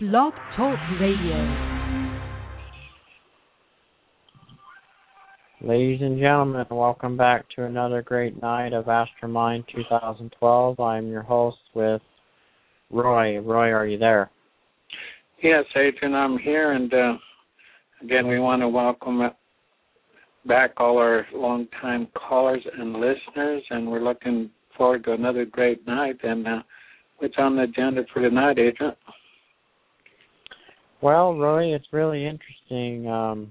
Blog Talk Radio. Ladies and gentlemen, welcome back to another great night of Astramind 2012. I'm your host with Roy. Roy, are you there? Yes, Adrian, I'm here, and again, we want to welcome back all our longtime callers and listeners, and we're looking forward to another great night. And what's on the agenda for tonight, Adrian? Well, Roy, it's really interesting.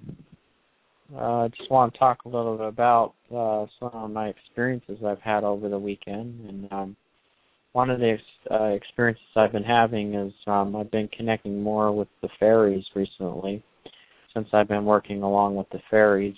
I just want to talk a little bit about some of my experiences I've had over the weekend. And one of the experiences I've been having is I've been connecting more with the fairies recently. Since I've been working along with the fairies,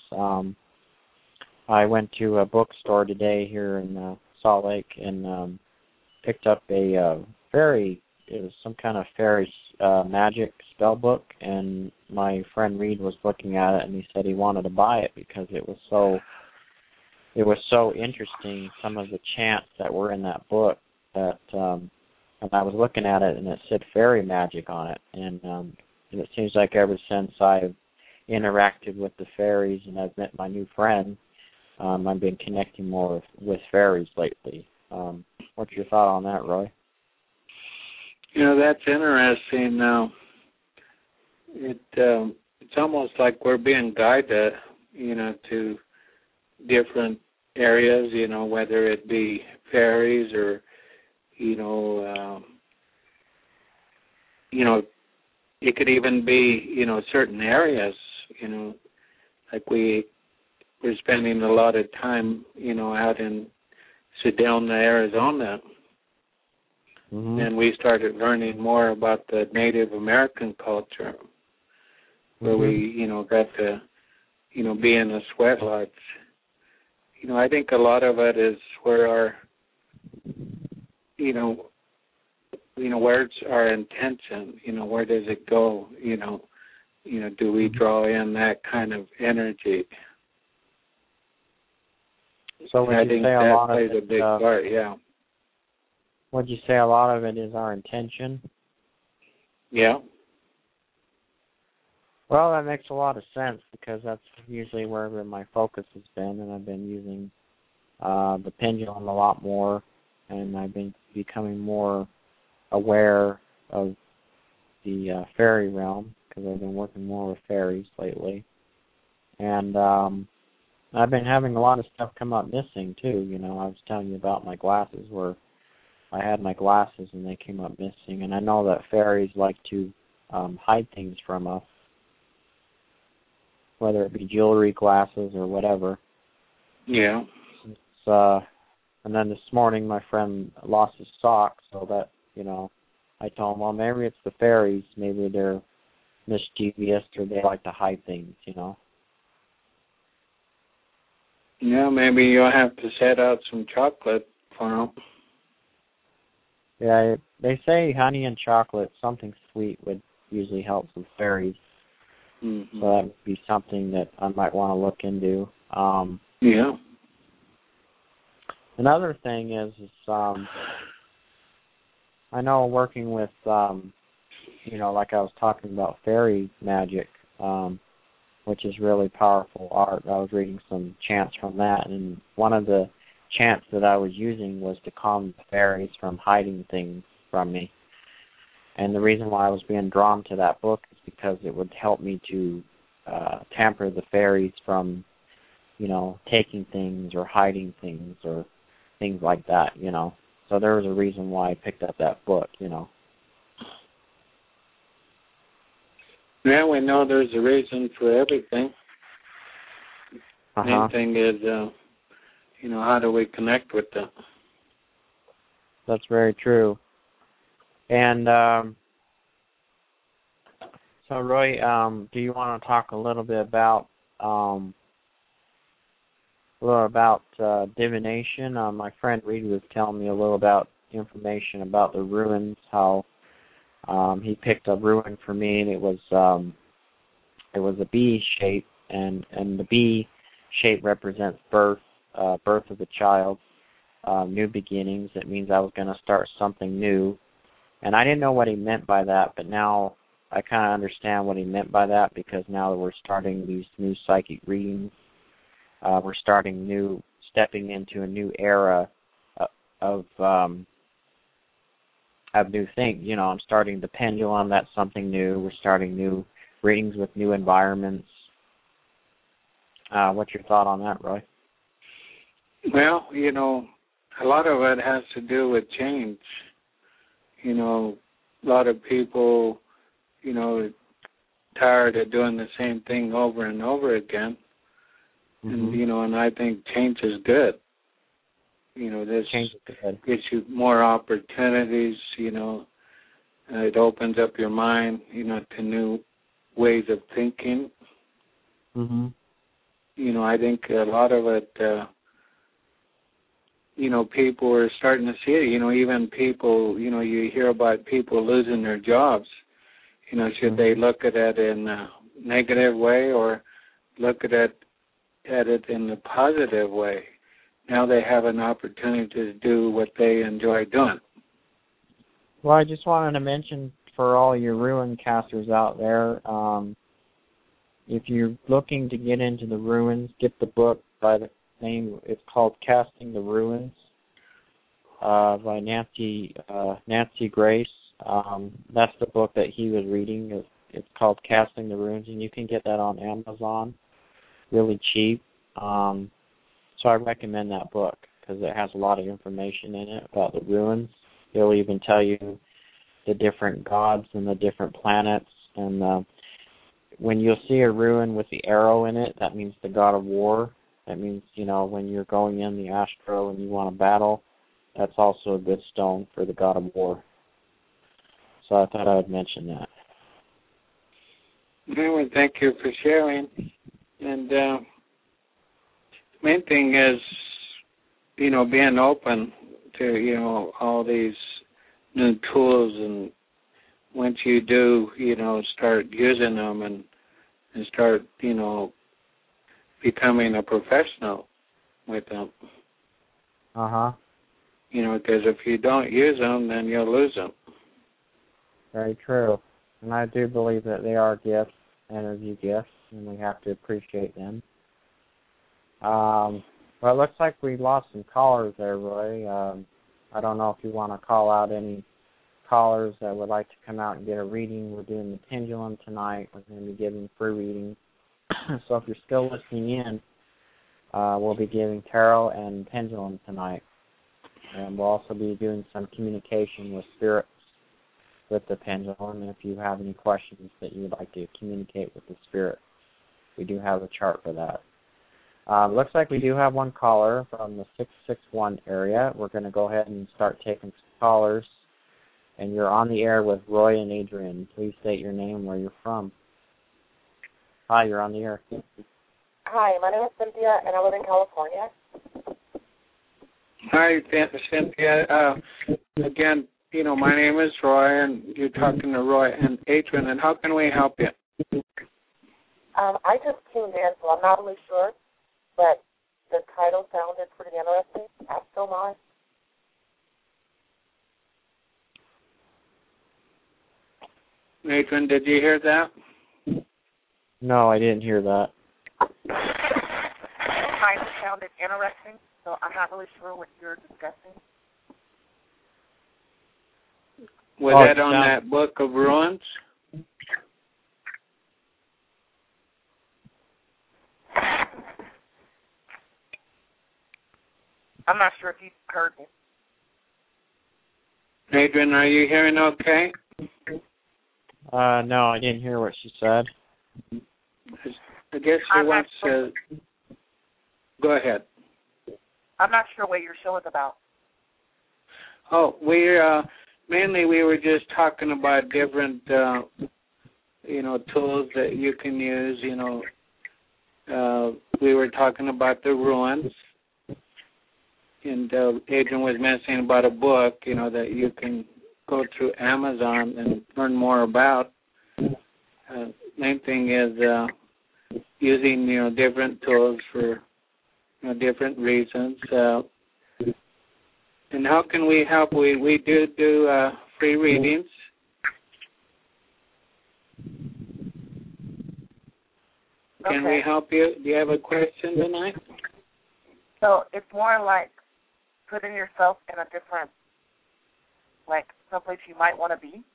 I went to a bookstore today here in Salt Lake and picked up a fairy. It was some kind of fairy magic spell book, and my friend Reed was looking at it, and he said he wanted to buy it because it was so interesting, some of the chants that were in that book, that and I was looking at it, and it said fairy magic on it, and it seems like ever since I've interacted with the fairies and I've met my new friend, I've been connecting more with fairies lately. What's your thought on that, Roy? You know, that's interesting. It's almost like we're being guided, to different areas, whether it be fairies or, it could even be, certain areas, like we're spending a lot of time, out in Sedona, Arizona. Mm-hmm. And we started learning more about the Native American culture, where we, got to, be in the sweat lodge. I think a lot of it is where our, where's our intention? Where does it go? Do we draw in that kind of energy? So I think that plays a big part, yeah. Would you say a lot of it is our intention? Yeah. Well, that makes a lot of sense because that's usually wherever my focus has been, and I've been using the pendulum a lot more, and I've been becoming more aware of the fairy realm because I've been working more with fairies lately. And I've been having a lot of stuff come up missing, too. I was telling you about my glasses where I had my glasses and they came up missing, and I know that fairies like to hide things from us, whether it be jewelry, glasses, or whatever. Yeah. And then this morning my friend lost his socks, so that, I told him, well, maybe it's the fairies. Maybe they're mischievous or they like to hide things, Yeah, maybe you'll have to set out some chocolate for them. Yeah, they say honey and chocolate, something sweet, would usually help with fairies. Mm-hmm. So that would be something that I might want to look into. Yeah. Another thing is I know working with, like I was talking about fairy magic, which is really powerful art. I was reading some chants from that, and one of the chants that I was using was to calm the fairies from hiding things from me. And the reason why I was being drawn to that book is because it would help me to tamper the fairies from, taking things or hiding things or things like that, So there was a reason why I picked up that book, Yeah, we know there's a reason for everything. Main thing is, how do we connect with them? That's very true. And so, Roy, do you want to talk a little bit about divination? My friend Reed was telling me a little about information about the ruins, how he picked a ruin for me, and it was a B shape, and the B shape represents birth of a child, new beginnings. It means I was going to start something new. And I didn't know what he meant by that, but now I kind of understand what he meant by that, because now that we're starting these new psychic readings, we're stepping into a new era of new things. You know, I'm starting the pendulum. That's something new. We're starting new readings with new environments. What's your thought on that, Roy? Well, you know, a lot of it has to do with change. You know, a lot of people, you know, tired of doing the same thing over and over again. Mm-hmm. And, you know, and I think change is good. You know, this gives you more opportunities, you know. It opens up your mind, you know, to new ways of thinking. Mm-hmm. You know, I think a lot of it, you know, people are starting to see it. You know, even people, you know, you hear about people losing their jobs. You know, should they look at it in a negative way or look at it in a positive way? Now they have an opportunity to do what they enjoy doing. Well, I just wanted to mention for all your ruin casters out there, if you're looking to get into the ruins, get the book by the name. It's called Casting the Ruins by Nancy Grace. That's the book that he was reading. It's called Casting the Ruins, and you can get that on Amazon really cheap. So I recommend that book because it has a lot of information in it about the ruins. It'll even tell you the different gods and the different planets. And when you'll see a ruin with the arrow in it, that means the god of war. That means, you know, when you're going in the astro and you want to battle, that's also a good stone for the god of war. So I thought I would mention that. Well, thank you for sharing. And main thing is, you know, being open to, you know, all these new tools, and once you do, you know, start using them and start, you know, becoming a professional with them. Uh-huh. You know, because if you don't use them, then you'll lose them. Very true. And I do believe that they are gifts, energy gifts, and we have to appreciate them. Well, it looks like we lost some callers there, Roy. I don't know if you want to call out any callers that would like to come out and get a reading. We're doing the pendulum tonight. We're going to be giving free readings. So if you're still listening in, we'll be giving tarot and pendulum tonight. And we'll also be doing some communication with spirits with the pendulum. And if you have any questions that you would like to communicate with the spirit, we do have a chart for that. Looks like we do have one caller from the 661 area. We're going to go ahead and start taking some callers. And you're on the air with Roy and Adrian. Please state your name and where you're from. Hi, you're on the air. Hi, my name is Cynthia, and I live in California. Hi, Cynthia. Again, you know, my name is Roy, and you're talking to Roy and Adrian. And how can we help you? I just tuned in, so I'm not really sure, but the title sounded pretty interesting. Astomai. Adrian, did you hear that? No, I didn't hear that. The title sounded interesting, so I'm not really sure what you're discussing. Was that on that Book of Ruins? I'm not sure if you heard me. Adrian, are you hearing okay? No, I didn't hear what she said. I guess she wants to... Go ahead. I'm not sure what your show is about. Oh, mainly we were just talking about different, you know, tools that you can use. You know, we were talking about the ruins, and Adrian was mentioning about a book, you know, that you can go through Amazon and learn more about. Main thing is using, you know, different tools for, you know, different reasons. And how can we help? We do free readings. Can we help you? Do you have a question tonight? So it's more like putting yourself in a different, like someplace you might want to be.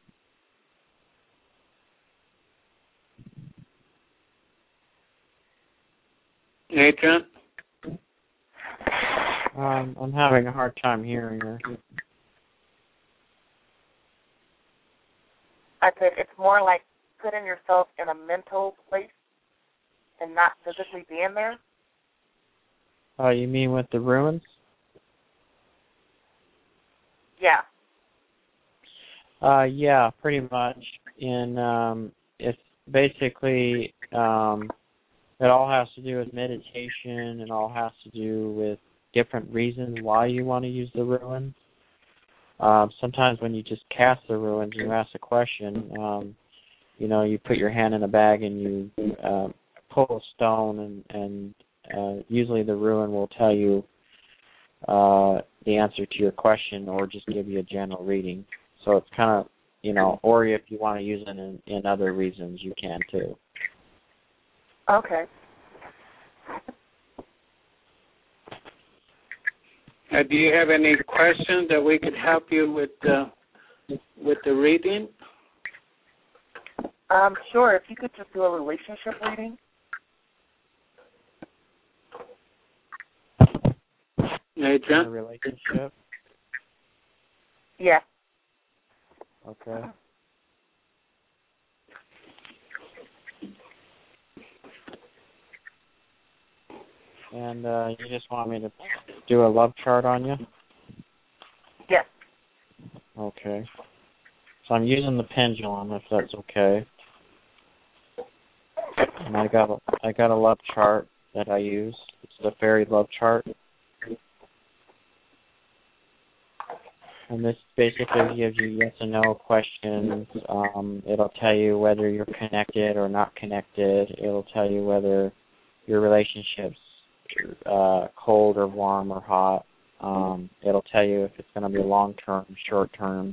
Adrian? I'm having a hard time hearing her. I said it's more like putting yourself in a mental place and not physically being there. Oh, you mean with the ruins? Yeah. Yeah, pretty much. And it's basically it all has to do with meditation. It all has to do with different reasons why you want to use the ruins. Sometimes when you just cast the ruins and you ask a question, you put your hand in a bag and you pull a stone, and usually the ruin will tell you the answer to your question or just give you a general reading. So it's kind of, or if you want to use it in other reasons, you can too. Okay. Do you have any questions that we could help you with the reading? Sure. If you could just do a relationship reading. Adrian? A relationship? Yeah. Okay. And you just want me to do a love chart on you? Yes. Okay. So I'm using the pendulum, if that's okay. And I got a love chart that I use. It's the fairy love chart. And this basically gives you yes and no questions. It'll tell you whether you're connected or not connected. It'll tell you whether your relationship's cold or warm or hot. It'll tell you if it's going to be long-term, short-term,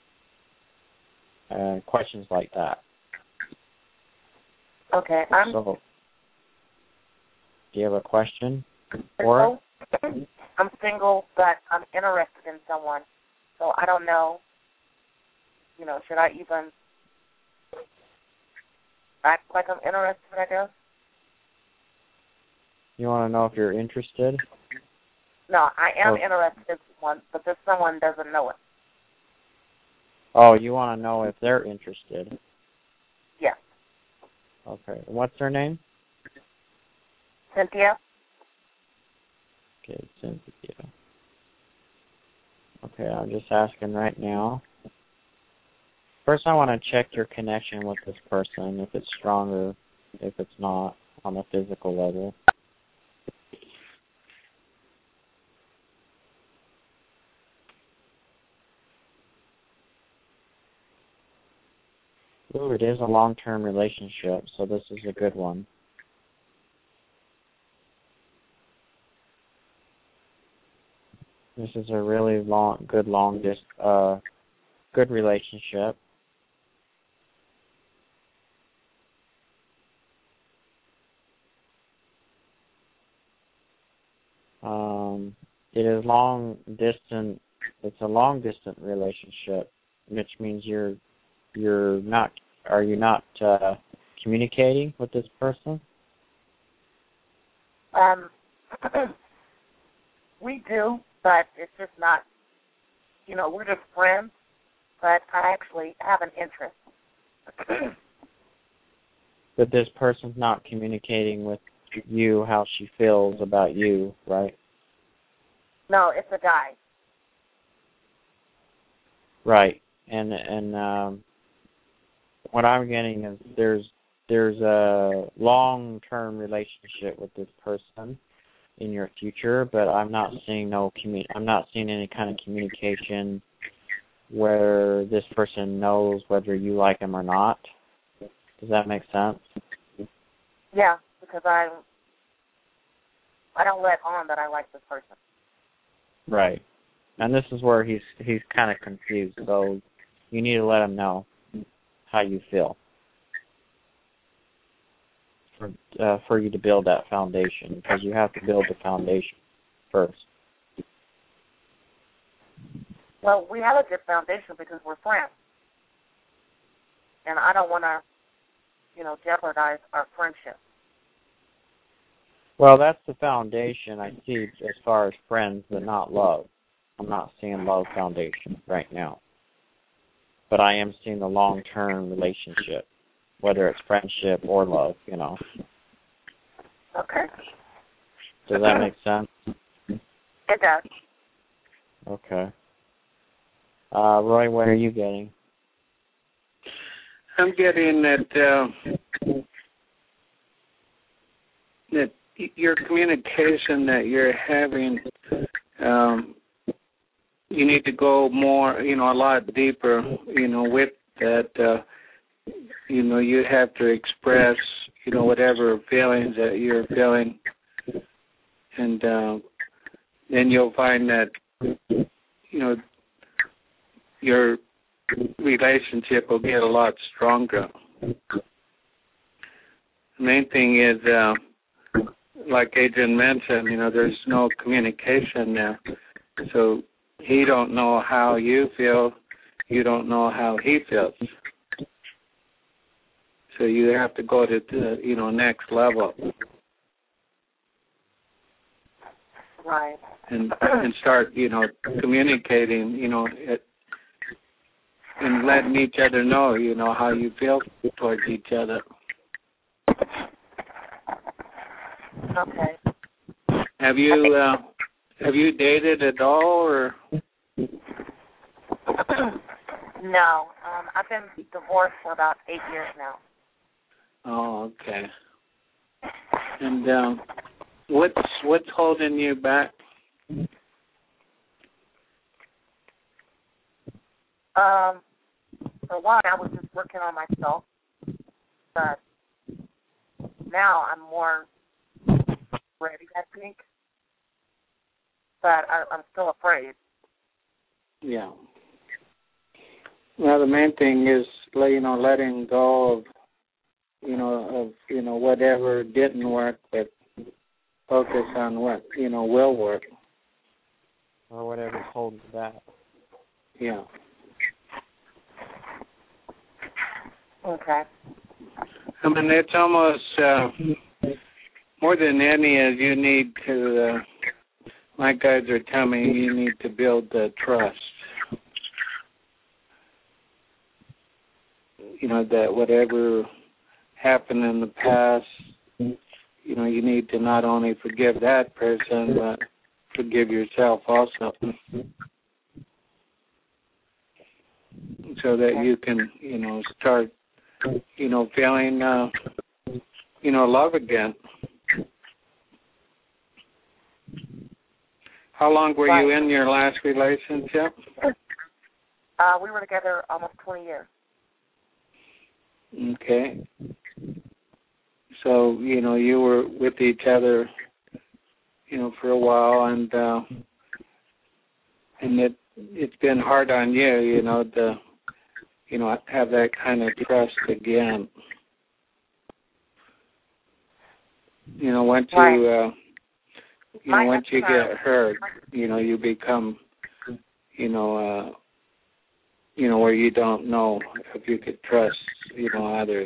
questions like that. Okay. So, do you have a question for it? I'm single, but I'm interested in someone. So I don't know, should I even act like I'm interested, I guess? You want to know if you're interested? No, I am interested in someone, but this someone doesn't know it. Oh, you want to know if they're interested? Yes. Okay. What's their name? Cynthia? Okay, Cynthia. Okay, I'm just asking right now. First, I want to check your connection with this person, if it's strong or if it's not on a physical level. Ooh, it is a long-term relationship, so this is a good one. This is a really good relationship. It is long distance. It's a long distance relationship, which means you're not. Are you not communicating with this person? We do, but it's just not. We're just friends, but I actually have an interest. But this person's not communicating with you how she feels about you, right? No, it's a guy. Right. And what I'm getting is there's a long-term relationship with this person in your future, but I'm not seeing I'm not seeing any kind of communication where this person knows whether you like him or not. Does that make sense? Yeah, because I don't let on that I like this person. Right. And this is where he's kind of confused, so you need to let him know how you feel. for you to build that foundation, because you have to build the foundation first. Well, we have a good foundation because we're friends. And I don't want to, jeopardize our friendship. Well, that's the foundation I see as far as friends, but not love. I'm not seeing love foundation right now. But I am seeing the long-term relationship, whether it's friendship or love, Okay. Does that make sense? It does. Okay. Roy, what are you getting? I'm getting that your communication that you're having, you need to go more, a lot deeper, with that. You have to express, whatever feelings that you're feeling, and then you'll find that, your relationship will get a lot stronger. The main thing is, like Adrian mentioned, there's no communication there. So he don't know how you feel, you don't know how he feels. So you have to go to the, next level. Right. And start, communicating, and letting each other know, how you feel towards each other. Okay. Have you dated at all, or? No. I've been divorced for about 8 years now. Oh, okay. And what's holding you back? For one, I was just working on myself, but now I'm more ready, I think. But I'm still afraid. Yeah. Well, the main thing is, letting go of, whatever didn't work, but focus on what, will work. Or whatever's holding you back. Yeah. Okay. I mean, it's almost more than any is you need to, my guides are telling me you need to build the trust. That whatever happened in the past, you need to not only forgive that person, but forgive yourself also. So that you can, start, feeling, love again. How long were you in your last relationship? We were together almost 20 years. Okay. So, you were with each other, for a while, and it's been hard on you, to, have that kind of trust again. Once you, once you get hurt, you become, where you don't know if you could trust, others.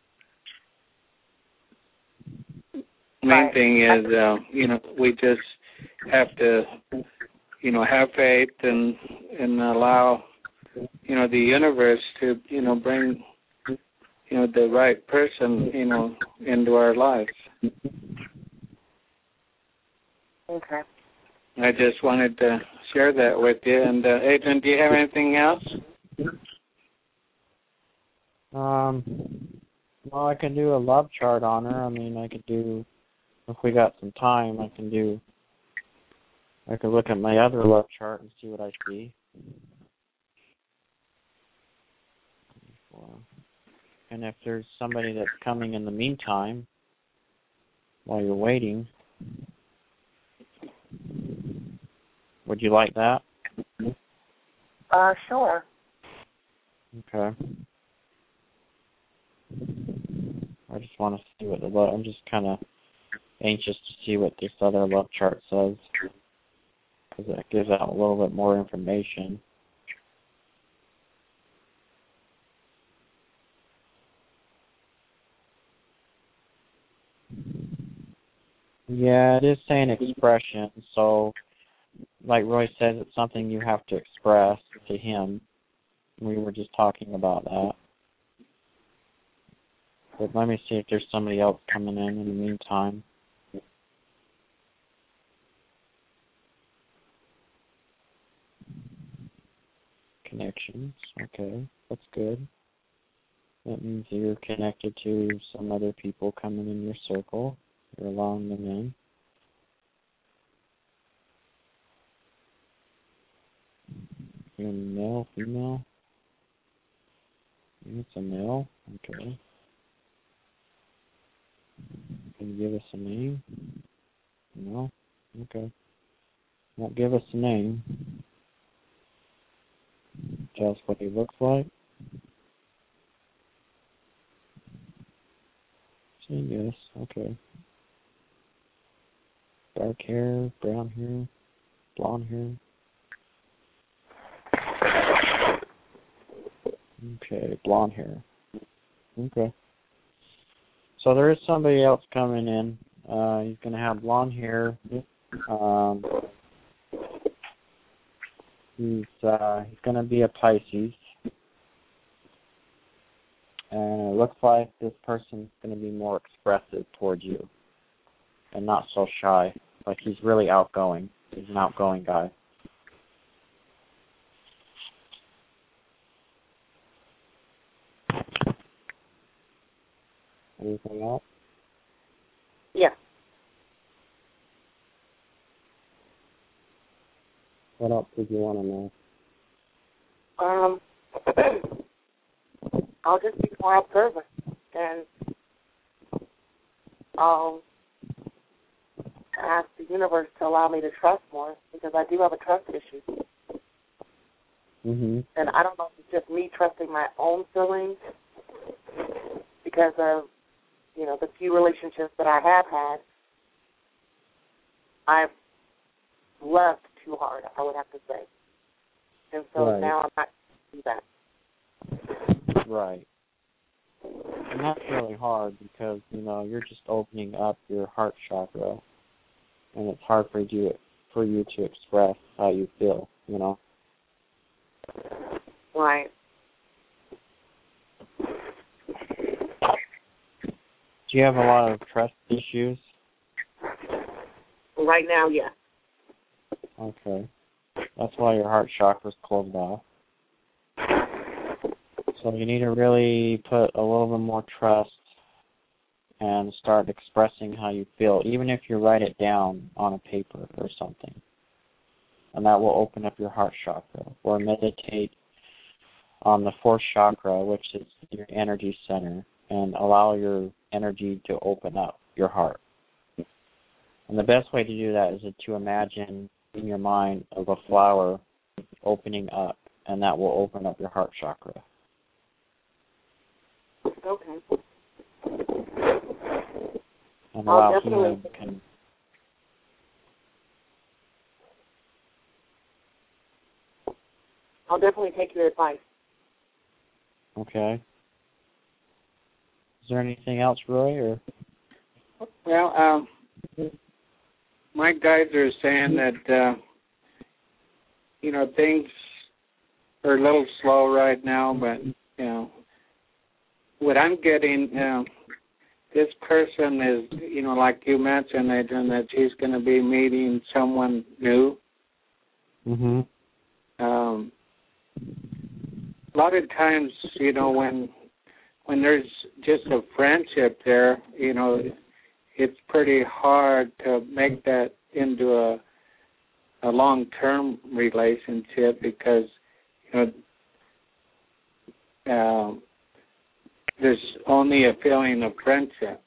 Main thing is, we just have to, have faith and allow, the universe to, bring, the right person, into our lives. Okay. I just wanted to share that with you. And Adrian, do you have anything else? Well, I can do a love chart on her. I mean, I could do, if we got some time, I could look at my other love chart and see what I see. And if there's somebody that's coming in the meantime, while you're waiting, would you like that? Sure. Okay. I just want to see what the love. I'm just kind of anxious to see what this other love chart says, because it gives out a little bit more information. Yeah, it is saying expression, so like Roy says, it's something you have to express to him. We were just talking about that. But let me see if there's somebody else coming in the meantime. Connections, okay, that's good. That means you're connected to some other people coming in your circle. You're allowing them in. You're male, female? It's a male, okay. Can you give us a name? No? Okay. Won't give us a name. Tell us what he looks like. Yes, okay. Dark hair, brown hair, blonde hair. Okay, blonde hair. Okay. So there is somebody else coming in. He's going to have blonde hair. He's going to be a Pisces. And it looks like this person's going to be more expressive towards you and not so shy. Like he's really outgoing. He's an outgoing guy. Anything else? Yeah. What else did you want to know? I'll just be more observant, and I'll ask the universe to allow me to trust more, because I do have a trust issue. Mm-hmm. And I don't know if it's just me trusting my own feelings because of, the few relationships that I have had. I've loved too hard, I would have to say. And so now I'm not going to do that. Right. And that's really hard because, you're just opening up your heart chakra, and it's hard for you to express how you feel, Right. Do you have a lot of trust issues? Right now, yes. Okay. That's why your heart chakra's closed off. So you need to really put a little bit more trust and start expressing how you feel, even if you write it down on a paper or something. And that will open up your heart chakra. Or meditate on the fourth chakra, which is your energy center, and allow your energy to open up your heart. And the best way to do that is to imagine in your mind of a flower opening up, and that will open up your heart chakra. Okay. And allow healing can. I'll definitely take your advice. Okay. Is there anything else, Roy? Or? Well, my guides are saying that, things are a little slow right now, but, what I'm getting, this person is, like you mentioned, Adrian, that she's going to be meeting someone new. Mm-hmm. A lot of times, when there's just a friendship there, it's pretty hard to make that into a long-term relationship because, there's only a feeling of friendship.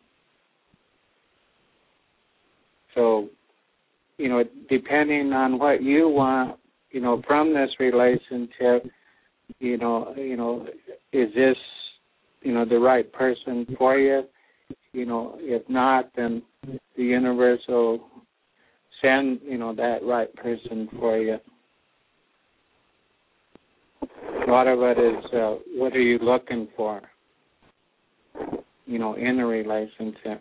So, depending on what you want, from this relationship, is this the right person for you. If not, then the universe will send, that right person for you. A lot of it is, what are you looking for, in a relationship.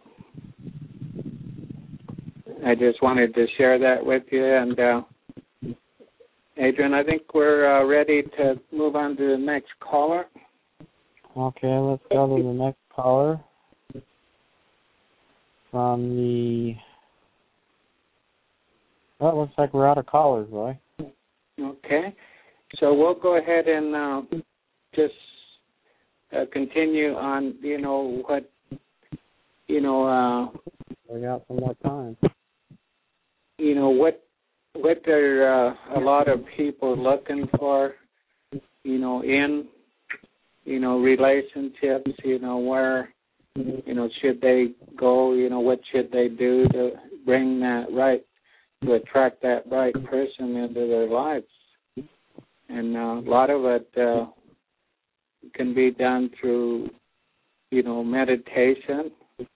I just wanted to share that with you. And, Adrian, I think we're ready to move on to the next caller. Okay, let's go to the next caller. From the... Well, it looks like we're out of callers, Roy. Okay. So we'll go ahead and just continue on, what, we got some more time. What are a lot of people looking for, in, relationships, where, should they go, what should they do to bring that right, to attract that right person into their lives. And a lot of it can be done through, meditation.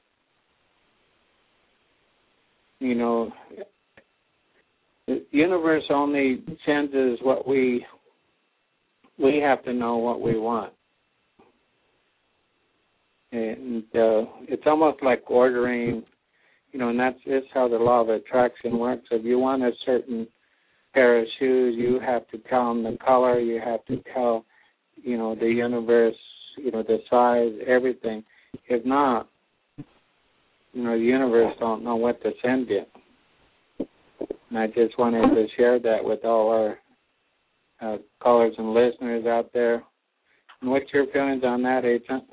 The universe only sends us what we have to know what we want. And it's almost like ordering, and that's how the law of attraction works. If you want a certain pair of shoes, you have to tell them the color, you have to tell, the universe, the size, everything. If not, the universe don't know what to send you. And I just wanted to share that with all our callers and listeners out there. And what's your feelings on that, Agent?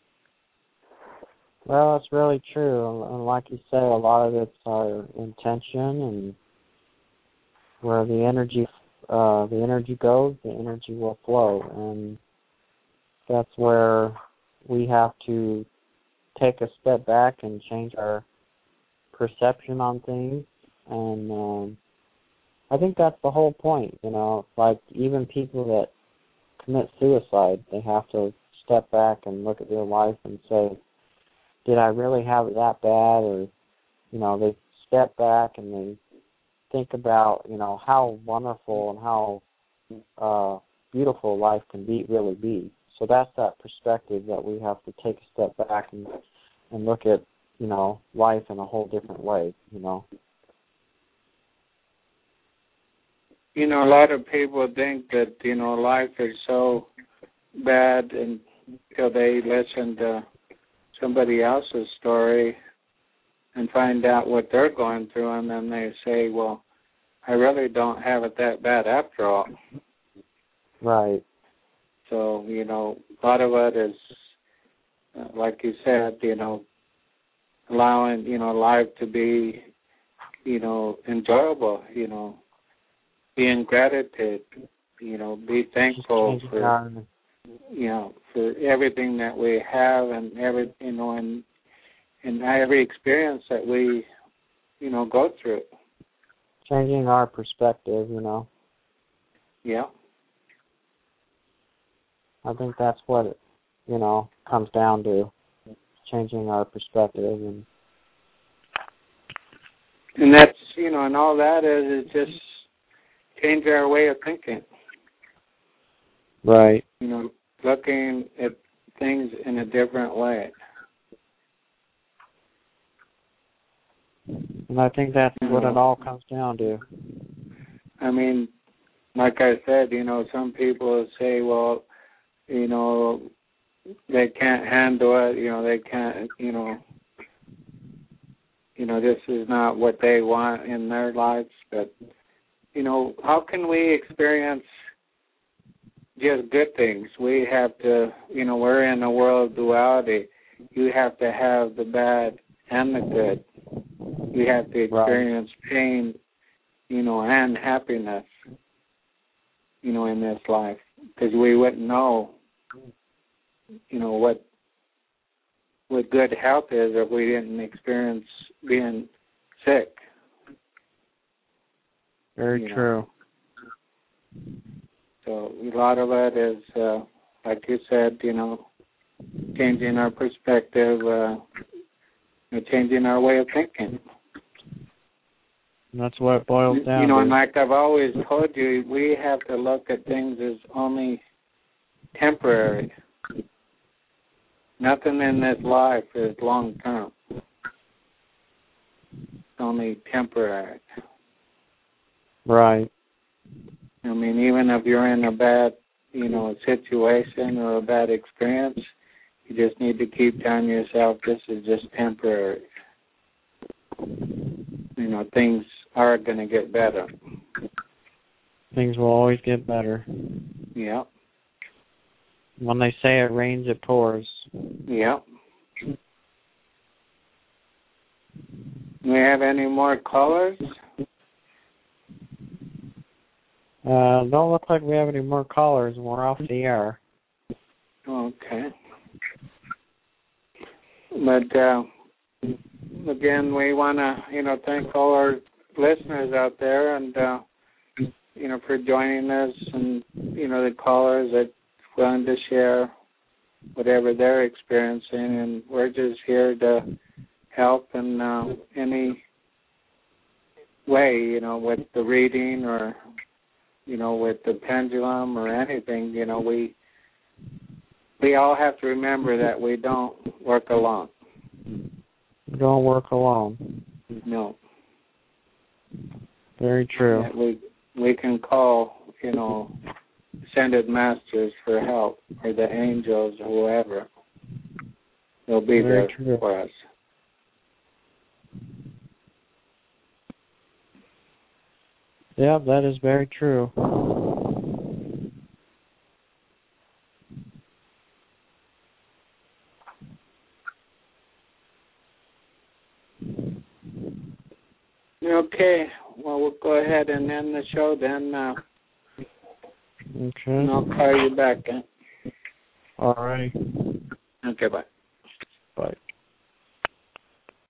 Well, it's really true. And like you say, a lot of it's our intention, and where the energy goes, the energy will flow. And that's where we have to take a step back and change our perception on things. And I think that's the whole point, like even people that commit suicide, they have to step back and look at their life and say, did I really have it that bad? Or, they step back and they think about, how wonderful and how beautiful life can really be. So that's that perspective that we have to take a step back and look at, life in a whole different way, A lot of people think that, life is so bad until they listen to somebody else's story and find out what they're going through, and then they say, well, I really don't have it that bad after all. Right. So, a lot of it is, like you said, allowing, life to be, enjoyable, be in gratitude, be thankful for, for everything that we have and and every experience that we, go through. Changing our perspective, Yeah. I think that's what it, comes down to, changing our perspective. And that's, and all that is just change our way of thinking. Right. Looking at things in a different way. And I think that's what it all comes down to. I mean, like I said, some people say, well, they can't handle it, they can't, this is not what they want in their lives. But, how can we experience just good things? We have to, we're in a world of duality. You have to have the bad and the good. You have to experience pain, and happiness, in this life. Because we wouldn't know, what good health is if we didn't experience being sick. Very true. So a lot of it is, like you said, changing our perspective, changing our way of thinking. And that's what it boils down You know, to. and like I've always told you, we have to look at things as only temporary. Nothing in this life is long term. It's only temporary. Right. I mean, even if you're in a bad, situation or a bad experience, you just need to keep telling yourself this is just temporary. Things are going to get better. Things will always get better. Yeah. When they say it rains, it pours. Yeah. Do we have any more callers? Don't look like we have any more callers. We're off the air. Okay. But again, we want to, thank all our listeners out there, and for joining us, and the callers that willing to share whatever they're experiencing, and we're just here to help in any way, with the reading or with the pendulum or anything. We all have to remember that we don't work alone. We don't work alone. No. Very true. That we can call, ascended masters for help, or the angels, or whoever. They'll be Very there true. for us. Yeah, that is very true. Okay, well, we'll go ahead and end the show then. Okay. And I'll call you back. All righty. Okay, bye. Bye.